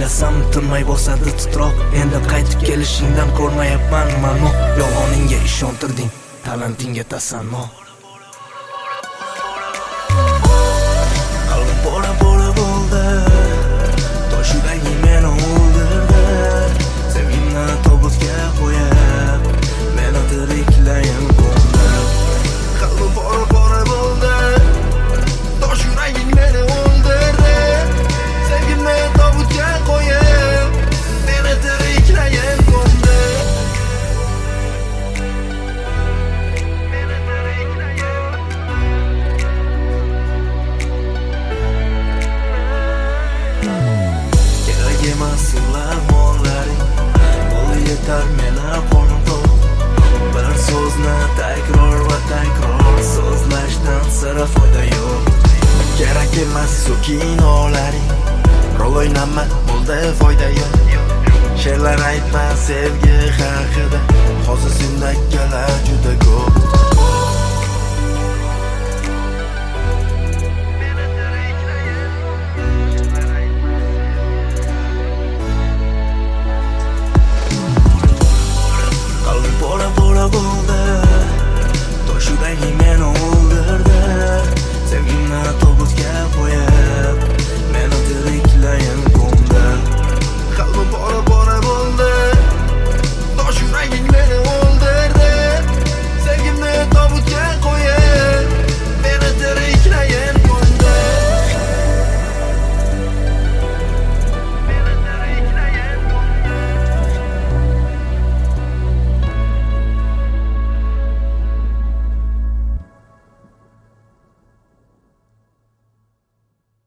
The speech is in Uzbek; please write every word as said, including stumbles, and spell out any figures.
o'ylasam tinmay bosadi titroq. Endi qaytib kelishingdan ko'rmayapman mano. Yolg'oningga ishontirding, talantingga tasanno. Qalbim bora bora bo'ldi, tosh yuraging meni o'ldirdi. Sevgimni tobutga qo'yib, meni tiriklayin qo'ndi. Qalbim bora bora bo'ldi, tosh yuraging meni o'ldirdi. Sevgimni tobutga qo'yib, meni tiriklayin qo'ndi. Kerak emas ular mollaring, bo'li yetar meni qo'lim to'q. Bir so'zni takror va takror so'zlashdan sira foyda yo'q. Kerak emas u kinolaring, rol o'ynama, bo'ldi foyda yo'q. She'rlar aytma sevgi haqida, hozir sendagilar juda ko'p.